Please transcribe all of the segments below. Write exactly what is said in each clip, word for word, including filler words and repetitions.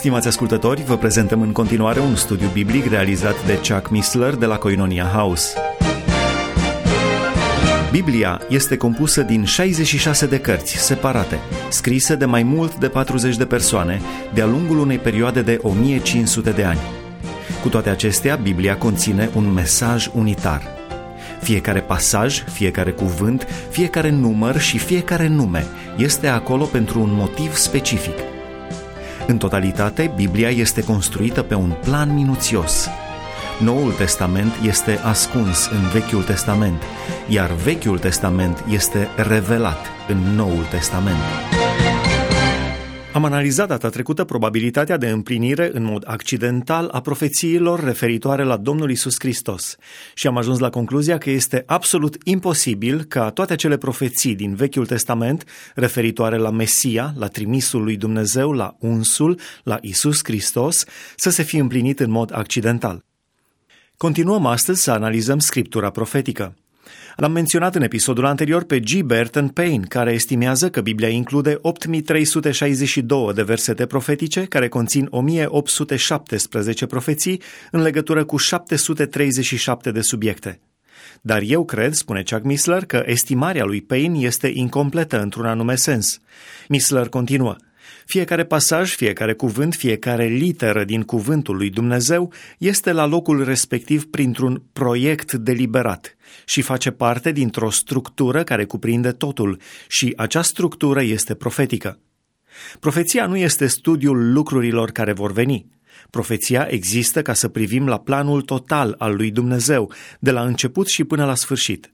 Stimați ascultători, vă prezentăm în continuare un studiu biblic realizat de Chuck Missler de la Koinonia House. Biblia este compusă din șaizeci și șase de cărți separate, scrise de mai mult de patruzeci de persoane, de-a lungul unei perioade de o mie cinci sute de ani. Cu toate acestea, Biblia conține un mesaj unitar. Fiecare pasaj, fiecare cuvânt, fiecare număr și fiecare nume este acolo pentru un motiv specific. În totalitate, Biblia este construită pe un plan minuțios. Noul Testament este ascuns în Vechiul Testament, iar Vechiul Testament este revelat în Noul Testament. Am analizat data trecută probabilitatea de împlinire în mod accidental a profețiilor referitoare la Domnul Iisus Hristos și am ajuns la concluzia că este absolut imposibil ca toate acele profeții din Vechiul Testament referitoare la Mesia, la trimisul lui Dumnezeu, la unsul, la Iisus Hristos, să se fie împlinit în mod accidental. Continuăm astăzi să analizăm Scriptura profetică. L-am menționat în episodul anterior pe G. Burton Payne, care estimează că Biblia include opt mii trei sute șaizeci și doi de versete profetice, care conțin o mie opt sute șaptesprezece profeții în legătură cu șapte sute treizeci și șapte de subiecte. Dar eu cred, spune Chuck Missler, că estimarea lui Payne este incompletă într-un anume sens. Missler continuă: fiecare pasaj, fiecare cuvânt, fiecare literă din cuvântul lui Dumnezeu este la locul respectiv printr-un proiect deliberat și face parte dintr-o structură care cuprinde totul și acea structură este profetică. Profeția nu este studiul lucrurilor care vor veni. Profeția există ca să privim la planul total al lui Dumnezeu, de la început și până la sfârșit.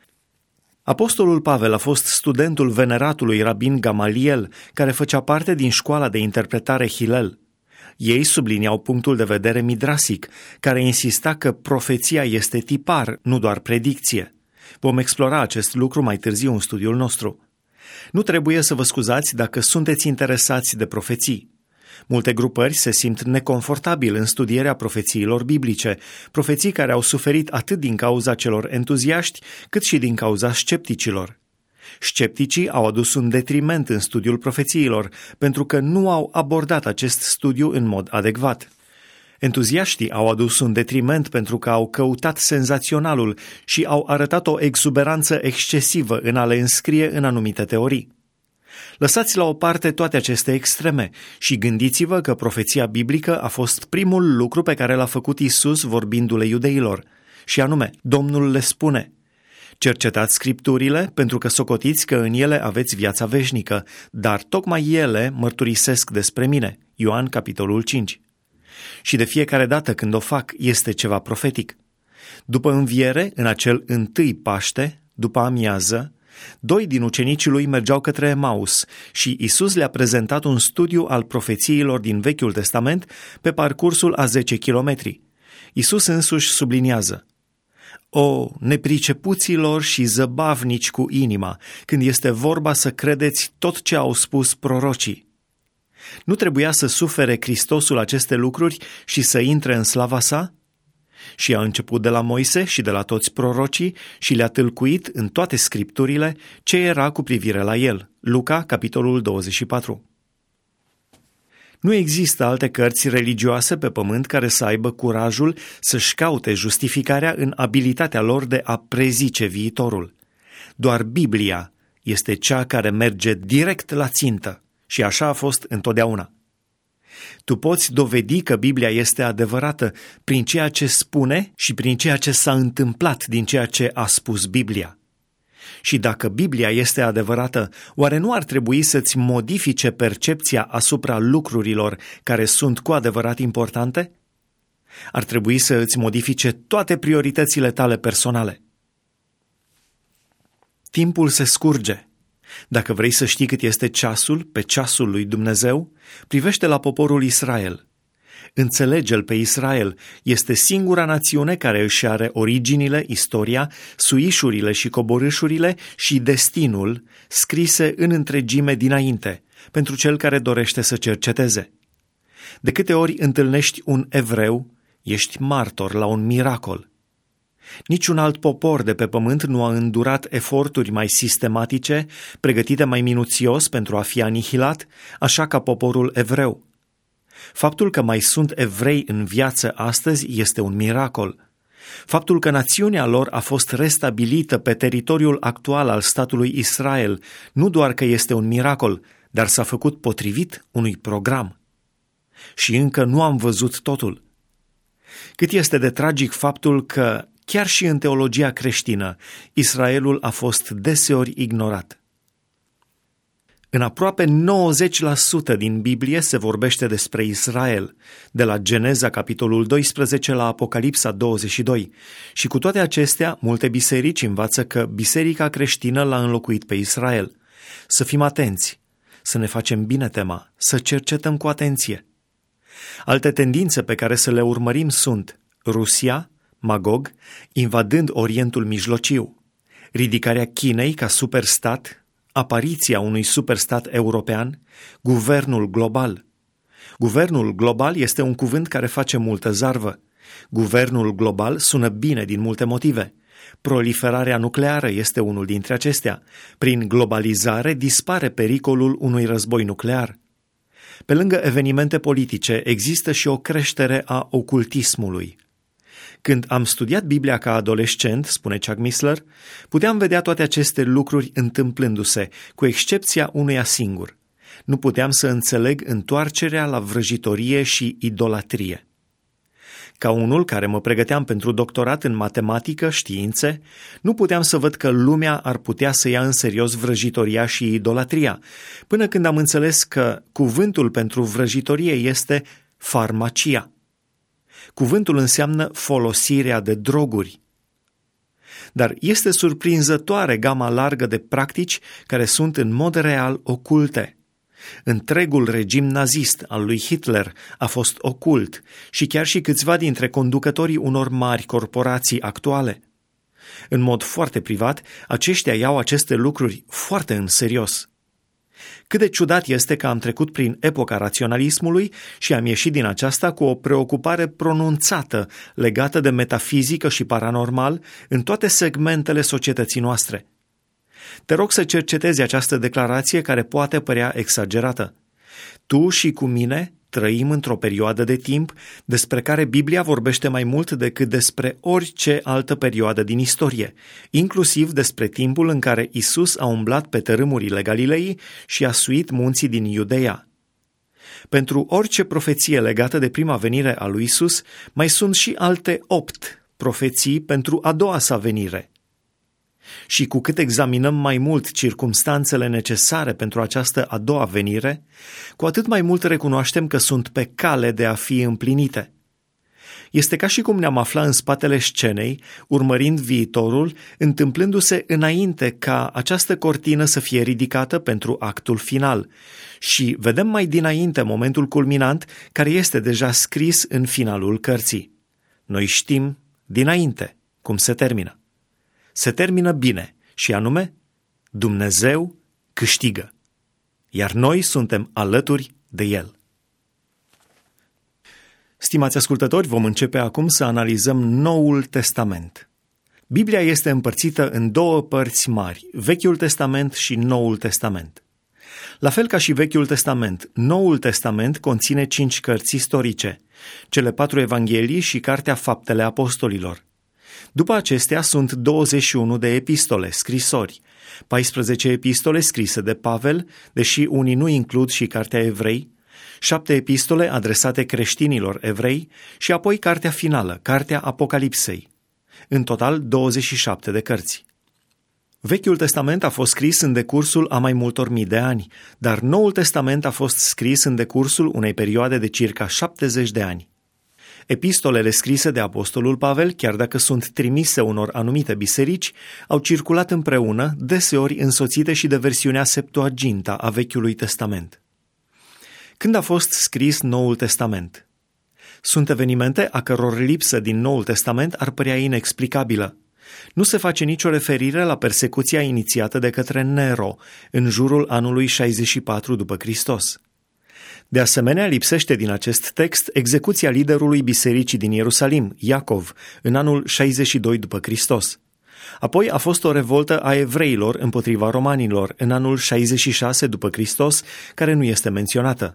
Apostolul Pavel a fost studentul veneratului rabin Gamaliel, care făcea parte din școala de interpretare Hillel. Ei subliniau punctul de vedere midrasic, care insista că profeția este tipar, nu doar predicție. Vom explora acest lucru mai târziu în studiul nostru. Nu trebuie să vă scuzați dacă sunteți interesați de profeții. Multe grupări se simt neconfortabil în studierea profețiilor biblice, profeții care au suferit atât din cauza celor entuziaști, cât și din cauza scepticilor. Scepticii au adus un detriment în studiul profețiilor, pentru că nu au abordat acest studiu în mod adecvat. Entuziaștii au adus un detriment pentru că au căutat senzaționalul și au arătat o exuberanță excesivă în a le înscrie în anumite teorii. Lăsați la o parte toate aceste extreme și gândiți-vă că profeția biblică a fost primul lucru pe care l-a făcut Iisus vorbindu-le iudeilor, și anume, Domnul le spune: cercetați Scripturile pentru că socotiți că în ele aveți viața veșnică, dar tocmai ele mărturisesc despre mine. Ioan, capitolul cinci. Și de fiecare dată când o fac, este ceva profetic. După înviere, în acel întâi Paște, după amiază, doi din ucenicii lui mergeau către Emaus și Iisus le-a prezentat un studiu al profețiilor din Vechiul Testament pe parcursul a zece kilometri. Iisus însuși subliniază: o, nepricepuților și zăbavnici cu inima, când este vorba să credeți tot ce au spus prorocii. Nu trebuia să sufere Hristosul aceste lucruri și să intre în slava sa? Și a început de la Moise și de la toți prorocii și le-a tâlcuit în toate scripturile ce era cu privire la el. Luca, capitolul douăzeci și patru. Nu există alte cărți religioase pe pământ care să aibă curajul să-și caute justificarea în abilitatea lor de a prezice viitorul. Doar Biblia este cea care merge direct la țintă și așa a fost întotdeauna. Tu poți dovedi că Biblia este adevărată prin ceea ce spune și prin ceea ce s-a întâmplat din ceea ce a spus Biblia. Și dacă Biblia este adevărată, oare nu ar trebui să-ți modifice percepția asupra lucrurilor care sunt cu adevărat importante? Ar trebui să îți modifice toate prioritățile tale personale. Timpul se scurge. Dacă vrei să știi cât este ceasul pe ceasul lui Dumnezeu, privește la poporul Israel. Înțelege-l pe Israel, este singura națiune care își are originile, istoria, suișurile și coborâșurile și destinul scrise în întregime dinainte, pentru cel care dorește să cerceteze. De câte ori întâlnești un evreu, ești martor la un miracol. Niciun alt popor de pe pământ nu a îndurat eforturi mai sistematice, pregătite mai minuțios pentru a fi anihilat, așa ca poporul evreu. Faptul că mai sunt evrei în viață astăzi este un miracol. Faptul că națiunea lor a fost restabilită pe teritoriul actual al statului Israel nu doar că este un miracol, dar s-a făcut potrivit unui program. Și încă nu am văzut totul. Cât este de tragic faptul că, chiar și în teologia creștină, Israelul a fost deseori ignorat. În aproape nouăzeci la sută din Biblie se vorbește despre Israel, de la Geneza capitolul doisprezece la Apocalipsa douăzeci și doi, și cu toate acestea, multe biserici învață că biserica creștină l-a înlocuit pe Israel. Să fim atenți, să ne facem bine tema, să cercetăm cu atenție. Alte tendințe pe care să le urmărim sunt Rusia, Magog, invadând Orientul Mijlociu, ridicarea Chinei ca superstat, apariția unui superstat european, guvernul global. Guvernul global este un cuvânt care face multă zarvă. Guvernul global sună bine din multe motive. Proliferarea nucleară este unul dintre acestea. Prin globalizare dispare pericolul unui război nuclear. Pe lângă evenimente politice, există și o creștere a ocultismului. Când am studiat Biblia ca adolescent, spune Chuck Missler, puteam vedea toate aceste lucruri întâmplându-se, cu excepția unuia singur. Nu puteam să înțeleg întoarcerea la vrăjitorie și idolatrie. Ca unul care mă pregăteam pentru doctorat în matematică, științe, nu puteam să văd că lumea ar putea să ia în serios vrăjitoria și idolatria, până când am înțeles că cuvântul pentru vrăjitorie este farmacia. Cuvântul înseamnă folosirea de droguri. Dar este surprinzătoare gama largă de practici care sunt în mod real oculte. Întregul regim nazist al lui Hitler a fost ocult și chiar și câțiva dintre conducătorii unor mari corporații actuale. În mod foarte privat, aceștia iau aceste lucruri foarte în serios. Cât de ciudat este că am trecut prin epoca raționalismului și am ieșit din aceasta cu o preocupare pronunțată legată de metafizică și paranormal în toate segmentele societății noastre. Te rog să cercetezi această declarație care poate părea exagerată. Tu și cu mine trăim într-o perioadă de timp despre care Biblia vorbește mai mult decât despre orice altă perioadă din istorie, inclusiv despre timpul în care Isus a umblat pe tărâmurile Galilei și a suit munții din Iudeea. Pentru orice profeție legată de prima venire a lui Isus, mai sunt și alte opt profeții pentru a doua sa venire. Și cu cât examinăm mai mult circumstanțele necesare pentru această a doua venire, cu atât mai mult recunoaștem că sunt pe cale de a fi împlinite. Este ca și cum ne-am afla în spatele scenei, urmărind viitorul, întâmplându-se înainte ca această cortină să fie ridicată pentru actul final. Și vedem mai dinainte momentul culminant, care este deja scris în finalul cărții. Noi știm dinainte cum se termină. Se termină bine și anume, Dumnezeu câștigă, iar noi suntem alături de El. Stimați ascultători, vom începe acum să analizăm Noul Testament. Biblia este împărțită în două părți mari, Vechiul Testament și Noul Testament. La fel ca și Vechiul Testament, Noul Testament conține cinci cărți istorice, cele patru evanghelii și Cartea Faptele Apostolilor. După acestea sunt douăzeci și unu de epistole, scrisori, paisprezece epistole scrise de Pavel, deși unii nu includ și Cartea Evrei, șapte epistole adresate creștinilor evrei și apoi cartea finală, Cartea Apocalipsei. În total douăzeci și șapte de cărți. Vechiul Testament a fost scris în decursul a mai multor mii de ani, dar Noul Testament a fost scris în decursul unei perioade de circa șaptezeci de ani. Epistolele scrise de apostolul Pavel, chiar dacă sunt trimise unor anumite biserici, au circulat împreună, deseori însoțite și de versiunea Septuaginta a Vechiului Testament. Când a fost scris Noul Testament? Sunt evenimente a căror lipsă din Noul Testament ar părea inexplicabilă. Nu se face nicio referire la persecuția inițiată de către Nero în jurul anului șaizeci și patru după Hristos. De asemenea, lipsește din acest text execuția liderului bisericii din Ierusalim, Iacov, în anul șaizeci și doi după Hristos. Apoi a fost o revoltă a evreilor împotriva romanilor în anul șaizeci și șase după Hristos, care nu este menționată.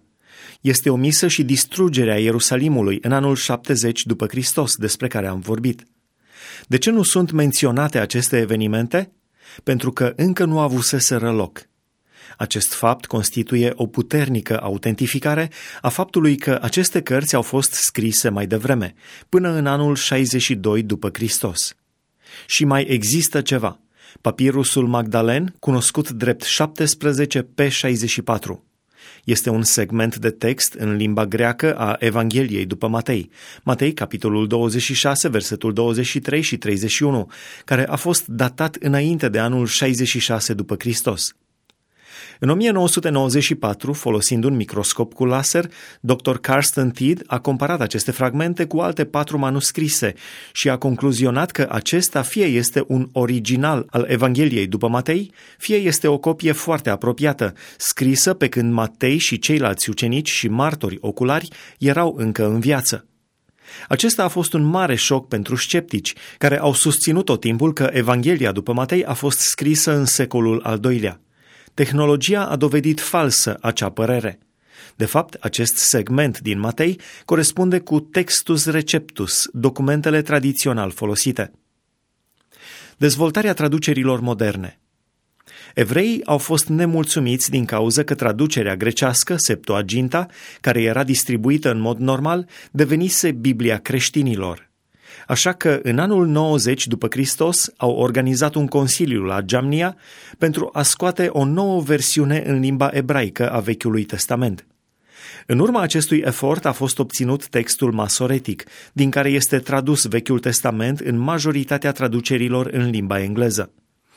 Este omisă și distrugerea Ierusalimului în anul șaptezeci după Hristos, despre care am vorbit. De ce nu sunt menționate aceste evenimente? Pentru că încă nu avuseseră loc. Acest fapt constituie o puternică autentificare a faptului că aceste cărți au fost scrise mai devreme, până în anul șaizeci și doi după Hristos. Și mai există ceva, papirusul Magdalen, cunoscut drept șaptesprezece pe șaizeci și patru. Este un segment de text în limba greacă a Evangheliei după Matei, Matei, capitolul douăzeci și șase, versetul douăzeci și trei și treizeci și unu, care a fost datat înainte de anul șaizeci și șase după Hristos. În o mie nouă sute nouăzeci și patru, folosind un microscop cu laser, doctor Carsten Tiede a comparat aceste fragmente cu alte patru manuscrise și a concluzionat că acesta fie este un original al Evangheliei după Matei, fie este o copie foarte apropiată, scrisă pe când Matei și ceilalți ucenici și martori oculari erau încă în viață. Acesta a fost un mare șoc pentru sceptici, care au susținut tot timpul că Evanghelia după Matei a fost scrisă în secolul al doilea. Tehnologia a dovedit falsă acea părere. De fapt, acest segment din Matei corespunde cu Textus Receptus, documentele tradițional folosite. Dezvoltarea traducerilor moderne. Evreii au fost nemulțumiți din cauza că traducerea grecească, Septuaginta, care era distribuită în mod normal, devenise Biblia creștinilor. Așa că în anul nouăzeci după Hristos au organizat un consiliu la Jamnia pentru a scoate o nouă versiune în limba ebraică a Vechiului Testament. În urma acestui efort a fost obținut textul masoretic, din care este tradus Vechiul Testament în majoritatea traducerilor în limba engleză.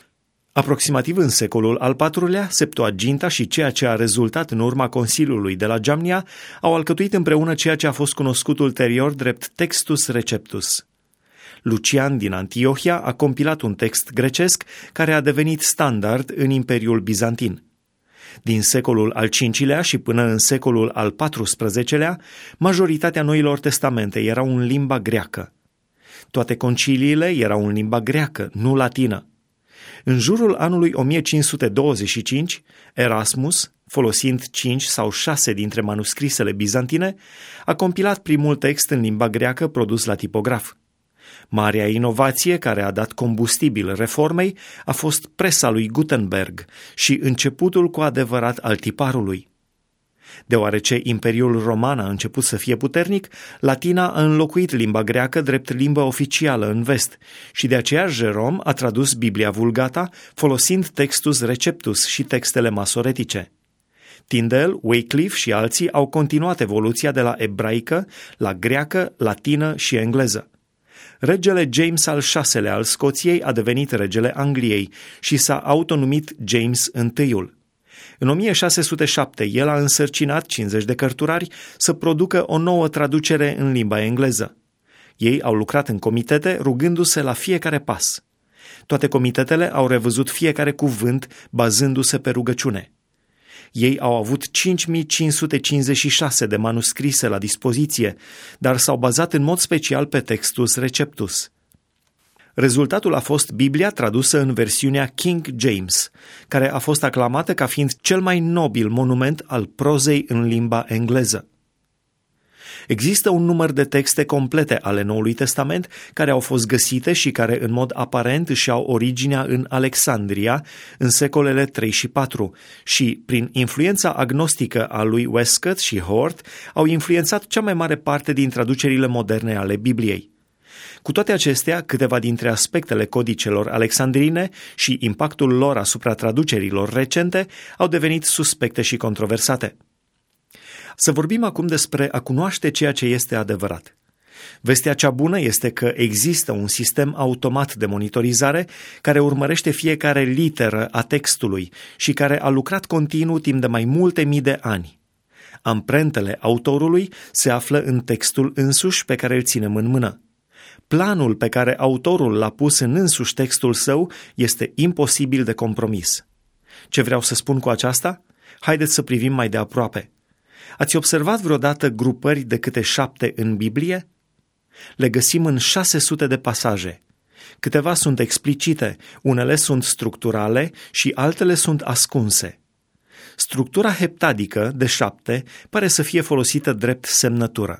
Aproximativ în secolul al patrulea, Septuaginta și ceea ce a rezultat în urma Consiliului de la Jamnia au alcătuit împreună ceea ce a fost cunoscut ulterior drept Textus Receptus. Lucian din Antiohia a compilat un text grecesc care a devenit standard în Imperiul Bizantin. Din secolul al cincilea și până în secolul al paisprezecelea, majoritatea noilor testamente erau în limba greacă. Toate conciliile erau în limba greacă, nu latină. În jurul anului o mie cinci sute douăzeci și cinci, Erasmus, folosind cinci sau șase dintre manuscrisele bizantine, a compilat primul text în limba greacă produs la tipograf. Marea inovație care a dat combustibil reformei a fost presa lui Gutenberg și începutul cu adevărat al tiparului. Deoarece Imperiul Roman a început să fie puternic, latina a înlocuit limba greacă drept limbă oficială în vest și de aceea Jerome a tradus Biblia Vulgata folosind Textus Receptus și textele masoretice. Tyndale, Wycliffe și alții au continuat evoluția de la ebraică la greacă, latină și engleză. Regele James al șaselea al Scoției a devenit regele Angliei și s-a autonumit James întâiul. În o mie șase sute șapte, el a însărcinat cincizeci de cărturari să producă o nouă traducere în limba engleză. Ei au lucrat în comitete, rugându-se la fiecare pas. Toate comitetele au revăzut fiecare cuvânt, bazându-se pe rugăciune. Ei au avut cinci mii cinci sute cincizeci și șase de manuscrise la dispoziție, dar s-au bazat în mod special pe Textus Receptus. Rezultatul a fost Biblia tradusă în versiunea King James, care a fost aclamată ca fiind cel mai nobil monument al prozei în limba engleză. Există un număr de texte complete ale Noului Testament care au fost găsite și care în mod aparent își au originea în Alexandria în secolele trei și patru și, prin influența agnostică a lui Westcott și Hort, au influențat cea mai mare parte din traducerile moderne ale Bibliei. Cu toate acestea, câteva dintre aspectele codicelor alexandrine și impactul lor asupra traducerilor recente au devenit suspecte și controversate. Să vorbim acum despre a cunoaște ceea ce este adevărat. Vestea cea bună este că există un sistem automat de monitorizare care urmărește fiecare literă a textului și care a lucrat continuu timp de mai multe mii de ani. Amprentele autorului se află în textul însuși pe care îl ținem în mână. Planul pe care autorul l-a pus în însuși textul său este imposibil de compromis. Ce vreau să spun cu aceasta? Haideți să privim mai de aproape. Ați observat vreodată grupări de câte șapte în Biblie? Le găsim în șase sute de pasaje. Câteva sunt explicite, unele sunt structurale și altele sunt ascunse. Structura heptadică de șapte pare să fie folosită drept semnătură.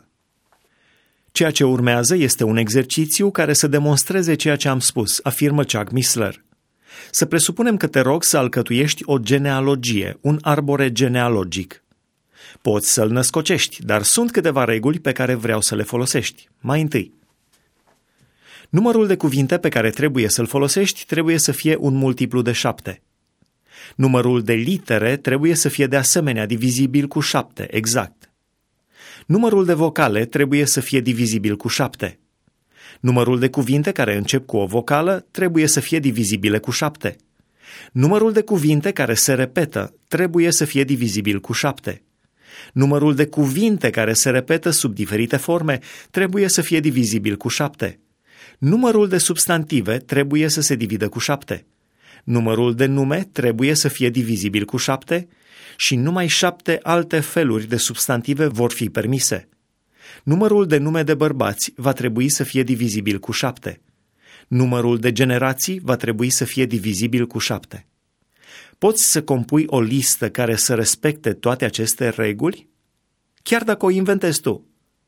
Ceea ce urmează este un exercițiu care să demonstreze ceea ce am spus, afirmă Chuck Missler. Să presupunem că te rog să alcătuiești o genealogie, un arbore genealogic. Poți să-l născocești, dar sunt câteva reguli pe care vreau să le folosești. Mai întâi, numărul de cuvinte pe care trebuie să-l folosești trebuie să fie un multiplu de șapte. Numărul de litere trebuie să fie de asemenea divizibil cu șapte, exact. Numărul de vocale trebuie să fie divizibil cu șapte. Numărul de cuvinte care încep cu o vocală trebuie să fie divizibile cu șapte. Numărul de cuvinte care se repetă trebuie să fie divizibil cu șapte. Numărul de cuvinte care se repetă sub diferite forme trebuie să fie divizibil cu șapte. Numărul de substantive trebuie să se dividă cu șapte. Numărul de nume trebuie să fie divizibil cu șapte și numai șapte alte feluri de substantive vor fi permise. Numărul de nume de bărbați va trebui să fie divizibil cu șapte. Numărul de generații va trebui să fie divizibil cu șapte. Poți să compui o listă care să respecte toate aceste reguli? Chiar dacă o inventezi tu.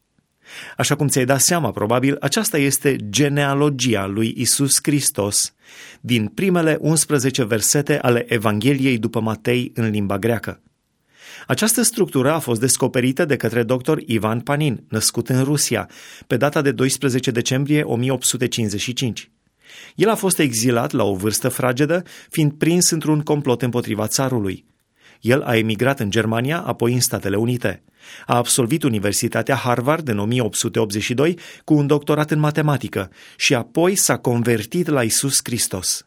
Așa cum ți-ai dat seama, probabil, aceasta este genealogia lui Iisus Hristos din primele unsprezece versete ale Evangheliei după Matei în limba greacă. Această structură a fost descoperită de către doctor Ivan Panin, născut în Rusia, pe data de doisprezece decembrie o mie opt sute cincizeci și cinci. El a fost exilat la o vârstă fragedă, fiind prins într-un complot împotriva țarului. El a emigrat în Germania, apoi în Statele Unite. A absolvit Universitatea Harvard în o mie opt sute optzeci și doi cu un doctorat în matematică și apoi s-a convertit la Iisus Hristos.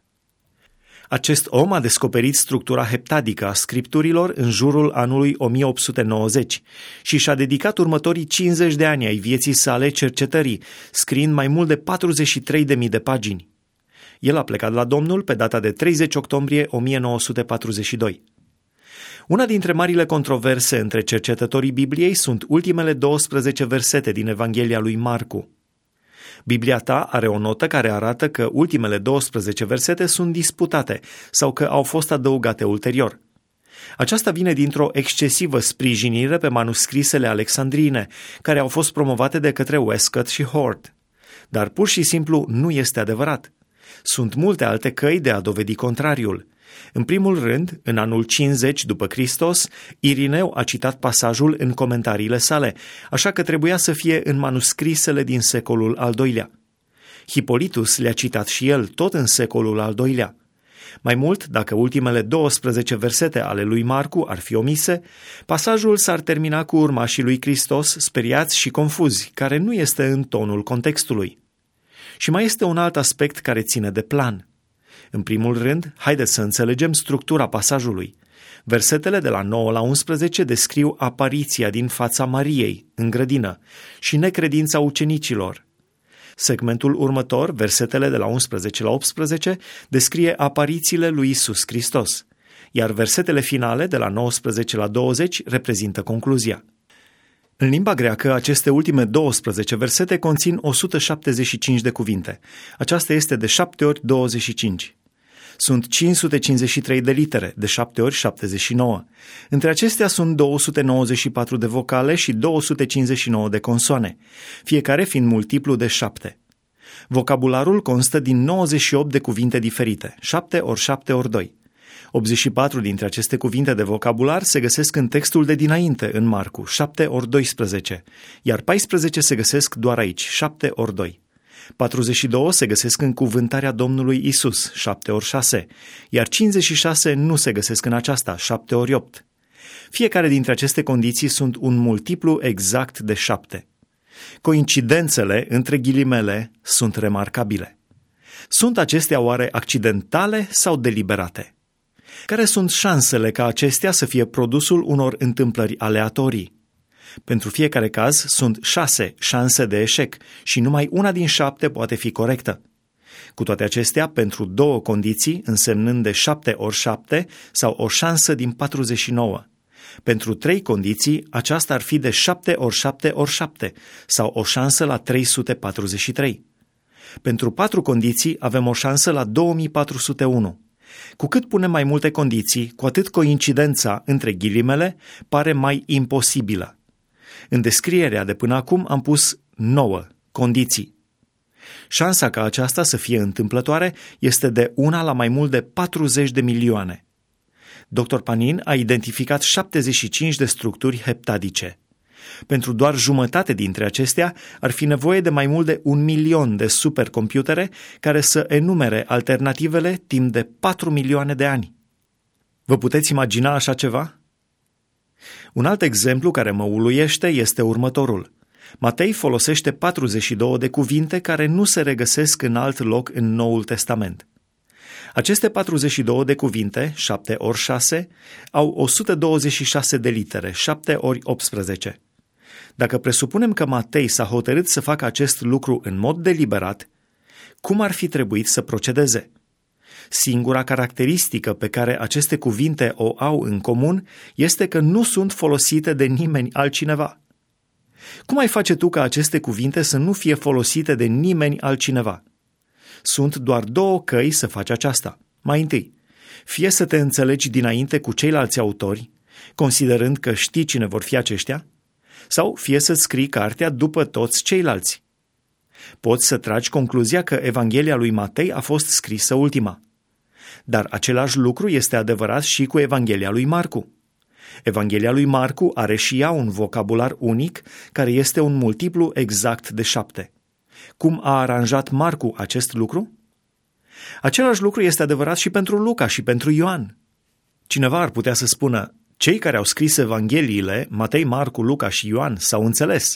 Acest om a descoperit structura heptadică a scripturilor în jurul anului o mie opt sute nouăzeci și și-a dedicat următorii cincizeci de ani ai vieții sale cercetării, scriind mai mult de patruzeci și trei de mii de pagini. El a plecat la Domnul pe data de treizeci octombrie o mie nouă sute patruzeci și doi. Una dintre marile controverse între cercetătorii Bibliei sunt ultimele douăsprezece versete din Evanghelia lui Marcu. Biblia ta are o notă care arată că ultimele douăsprezece versete sunt disputate sau că au fost adăugate ulterior. Aceasta vine dintr-o excesivă sprijinire pe manuscrisele alexandrine, care au fost promovate de către Westcott și Hort. Dar pur și simplu nu este adevărat. Sunt multe alte căi de a dovedi contrariul. În primul rând, în anul cincizeci după Hristos, Irineu a citat pasajul în comentariile sale, așa că trebuia să fie în manuscrisele din secolul al doilea. Hipolitus le-a citat și el tot în secolul al doilea. Mai mult, dacă ultimele douăsprezece versete ale lui Marcu ar fi omise, pasajul s-ar termina cu urmașii lui Hristos speriați și confuzi, care nu este în tonul contextului. Și mai este un alt aspect care ține de plan. În primul rând, haideți să înțelegem structura pasajului. Versetele de la nouă la unsprezece descriu apariția din fața Mariei, în grădină, și necredința ucenicilor. Segmentul următor, versetele de la unsprezece la optsprezece, descrie aparițiile lui Iisus Hristos, iar versetele finale, de la nouăsprezece la douăzeci, reprezintă concluzia. În limba greacă, aceste ultime douăsprezece versete conțin o sută șaptezeci și cinci de cuvinte. Aceasta este de șapte ori douăzeci și cinci. Sunt cinci sute cincizeci și trei de litere, de șapte ori șaptezeci și nouă. Între acestea sunt două sute nouăzeci și patru de vocale și două sute cincizeci și nouă de consoane, fiecare fiind multiplu de șapte. Vocabularul constă din nouăzeci și opt de cuvinte diferite, șapte ori șapte ori doi. optzeci și patru dintre aceste cuvinte de vocabular se găsesc în textul de dinainte, în Marcu, șapte ori doisprezece, iar paisprezece se găsesc doar aici, șapte ori doi. patruzeci și doi se găsesc în cuvântarea Domnului Isus, șapte ori șase, iar cincizeci și șase nu se găsesc în aceasta, șapte ori opt. Fiecare dintre aceste condiții sunt un multiplu exact de șapte. Coincidențele, între ghilimele, sunt remarcabile. Sunt acestea oare accidentale sau deliberate? Care sunt șansele ca acestea să fie produsul unor întâmplări aleatorii? Pentru fiecare caz sunt șase șanse de eșec și numai una din șapte poate fi corectă. Cu toate acestea, pentru două condiții, însemnând de șapte ori șapte sau o șansă din patruzeci și nouă. Pentru trei condiții, aceasta ar fi de șapte ori șapte ori șapte sau o șansă la trei sute patruzeci și trei. Pentru patru condiții avem o șansă la două mii patru sute unu. Cu cât punem mai multe condiții, cu atât coincidența între ghilimele pare mai imposibilă. În descrierea de până acum am pus nouă condiții. Șansa ca aceasta să fie întâmplătoare este de una la mai mult de patruzeci de milioane. doctor Panin a identificat șaptezeci și cinci de structuri heptadice. Pentru doar jumătate dintre acestea ar fi nevoie de mai mult de un milion de supercomputere care să enumere alternativele timp de patru milioane de ani. Vă puteți imagina așa ceva? Un alt exemplu care mă uluiește este următorul. Matei folosește patruzeci și două de cuvinte care nu se regăsesc în alt loc în Noul Testament. Aceste patruzeci și două de cuvinte, șapte ori șase, au o sută douăzeci și șase de litere, șapte ori optsprezece. Dacă presupunem că Matei s-a hotărât să facă acest lucru în mod deliberat, cum ar fi trebuit să procedeze? Singura caracteristică pe care aceste cuvinte o au în comun este că nu sunt folosite de nimeni altcineva. Cum ai face tu ca aceste cuvinte să nu fie folosite de nimeni altcineva? Sunt doar două căi să faci aceasta. Mai întâi, fie să te înțelegi dinainte cu ceilalți autori, considerând că știi cine vor fi aceștia, sau fie să-ți scrii cartea după toți ceilalți. Poți să tragi concluzia că Evanghelia lui Matei a fost scrisă ultima. Dar același lucru este adevărat și cu Evanghelia lui Marcu. Evanghelia lui Marcu are și ea un vocabular unic, care este un multiplu exact de șapte. Cum a aranjat Marcu acest lucru? Același lucru este adevărat și pentru Luca și pentru Ioan. Cineva ar putea să spună, cei care au scris Evangheliile, Matei, Marcu, Luca și Ioan, s-au înțeles.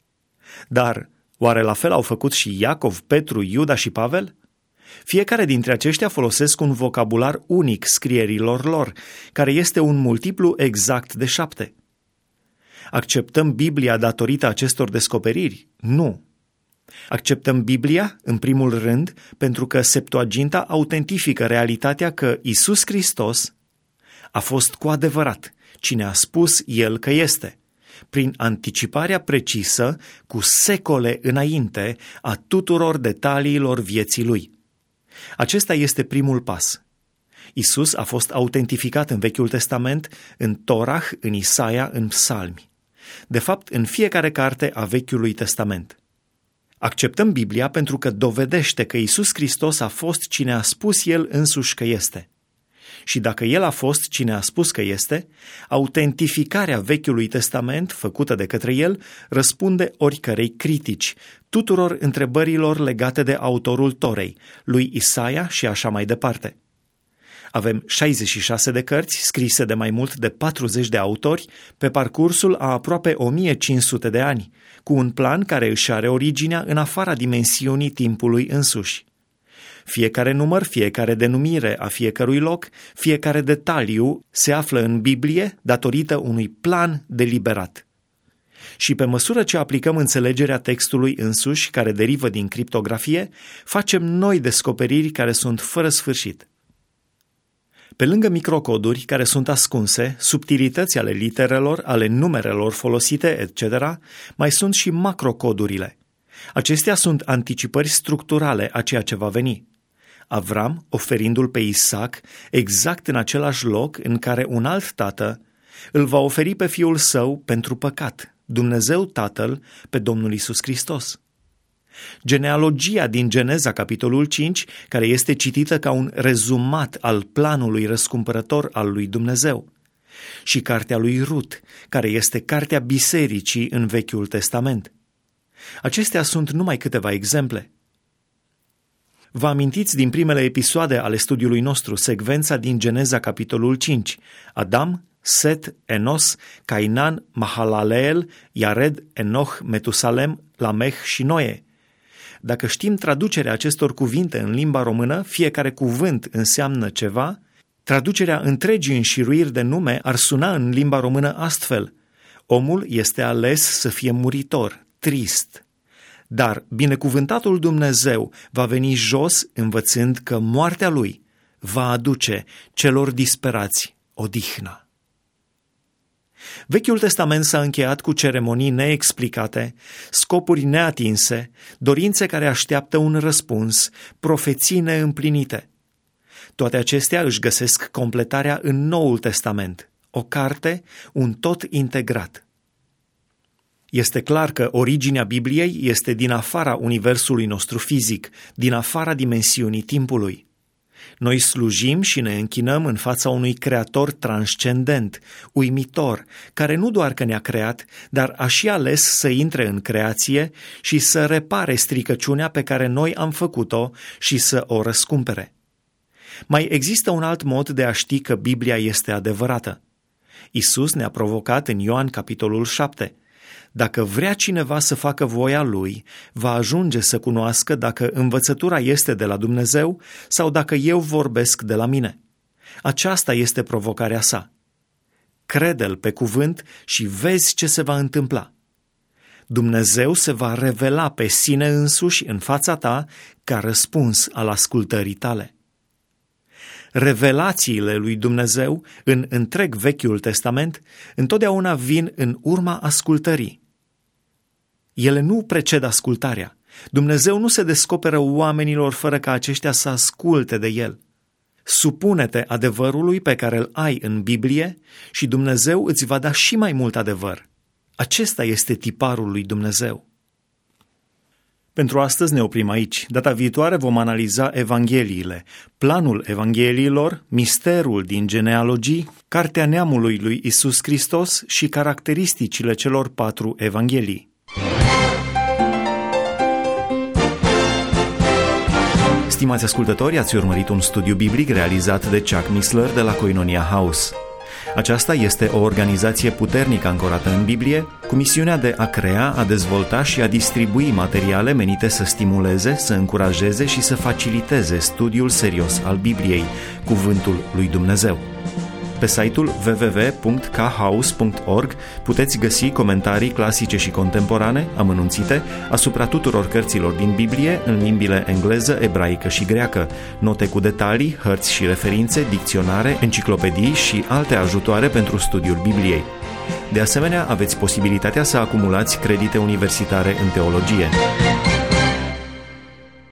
Dar oare la fel au făcut și Iacov, Petru, Iuda și Pavel? Fiecare dintre aceștia folosesc un vocabular unic scrierilor lor, care este un multiplu exact de șapte. Acceptăm Biblia datorită acestor descoperiri? Nu. Acceptăm Biblia, în primul rând, pentru că Septuaginta autentifică realitatea că Iisus Hristos a fost cu adevărat cine a spus El că este, prin anticiparea precisă, cu secole înainte, a tuturor detaliilor vieții Lui. Acesta este primul pas. Iisus a fost autentificat în Vechiul Testament, în Torah, în Isaia, în Psalmi. De fapt, în fiecare carte a Vechiului Testament. Acceptăm Biblia pentru că dovedește că Iisus Hristos a fost cine a spus El însuși că este. Și dacă El a fost cine a spus că este, autentificarea Vechiului Testament făcută de către El răspunde oricărei critici, tuturor întrebărilor legate de autorul Torei, lui Isaia și așa mai departe. Avem șaizeci și șase de cărți scrise de mai mult de patruzeci de autori pe parcursul a aproape o mie cinci sute de ani, cu un plan care își are originea în afara dimensiunii timpului însuși. Fiecare număr, fiecare denumire a fiecărui loc, fiecare detaliu se află în Biblie datorită unui plan deliberat. Și pe măsură ce aplicăm înțelegerea textului însuși, care derivă din criptografie, facem noi descoperiri care sunt fără sfârșit. Pe lângă microcoduri care sunt ascunse, subtilități ale literelor, ale numerelor folosite, et cetera, mai sunt și macrocodurile. Acestea sunt anticipări structurale a ceea ce va veni. Avram, oferindu-l pe Isaac, exact în același loc în care un alt tată îl va oferi pe fiul său pentru păcat, Dumnezeu Tatăl, pe Domnul Iisus Hristos. Genealogia din Geneza, capitolul cinci, care este citită ca un rezumat al planului răscumpărător al lui Dumnezeu. Și cartea lui Rut, care este cartea bisericii în Vechiul Testament. Acestea sunt numai câteva exemple. Vă amintiți din primele episoade ale studiului nostru secvența din Geneza, capitolul cinci, Adam, Set, Enos, Cainan, Mahalaleel, Iared, Enoch, Metusalem, Lameh și Noe. Dacă știm traducerea acestor cuvinte în limba română, fiecare cuvânt înseamnă ceva, traducerea întregii înșiruiri de nume ar suna în limba română astfel: omul este ales să fie muritor, trist. Dar binecuvântatul Dumnezeu va veni jos învățând că moartea lui va aduce celor disperați odihna. Vechiul Testament s-a încheiat cu ceremonii neexplicate, scopuri neatinse, dorințe care așteaptă un răspuns, profeții neîmplinite. Toate acestea își găsesc completarea în Noul Testament, o carte, un tot integrat. Este clar că originea Bibliei este din afara universului nostru fizic, din afara dimensiunii timpului. Noi slujim și ne închinăm în fața unui creator transcendent, uimitor, care nu doar că ne-a creat, dar a și ales să intre în creație și să repare stricăciunea pe care noi am făcut-o și să o răscumpere. Mai există un alt mod de a ști că Biblia este adevărată. Iisus ne-a provocat în Ioan capitolul șapte. Dacă vrea cineva să facă voia lui, va ajunge să cunoască dacă învățătura este de la Dumnezeu sau dacă eu vorbesc de la mine. Aceasta este provocarea sa. Crede-l pe cuvânt și vezi ce se va întâmpla. Dumnezeu se va revela pe sine însuși în fața ta ca răspuns al ascultării tale. Revelațiile lui Dumnezeu în întreg Vechiul Testament întotdeauna vin în urma ascultării. Ele nu preced ascultarea. Dumnezeu nu se descoperă oamenilor fără ca aceștia să asculte de El. Supune-te adevărului pe care îl ai în Biblie și Dumnezeu îți va da și mai mult adevăr. Acesta este tiparul lui Dumnezeu. Pentru astăzi ne oprim aici. Data viitoare vom analiza Evangheliile, planul Evangheliilor, misterul din genealogii, cartea neamului lui Iisus Hristos și caracteristicile celor patru Evanghelii. Stimați ascultători, ați urmărit un studiu biblic realizat de Chuck Missler de la Koinonia House. Aceasta este o organizație puternic ancorată în Biblie, cu misiunea de a crea, a dezvolta și a distribui materiale menite să stimuleze, să încurajeze și să faciliteze studiul serios al Bibliei, cuvântul lui Dumnezeu. Pe site-ul w w w punct k house punct org puteți găsi comentarii clasice și contemporane, amănunțite, asupra tuturor cărților din Biblie în limbile engleză, ebraică și greacă, note cu detalii, hărți și referințe, dicționare, enciclopedii și alte ajutoare pentru studiul Bibliei. De asemenea, aveți posibilitatea să acumulați credite universitare în teologie.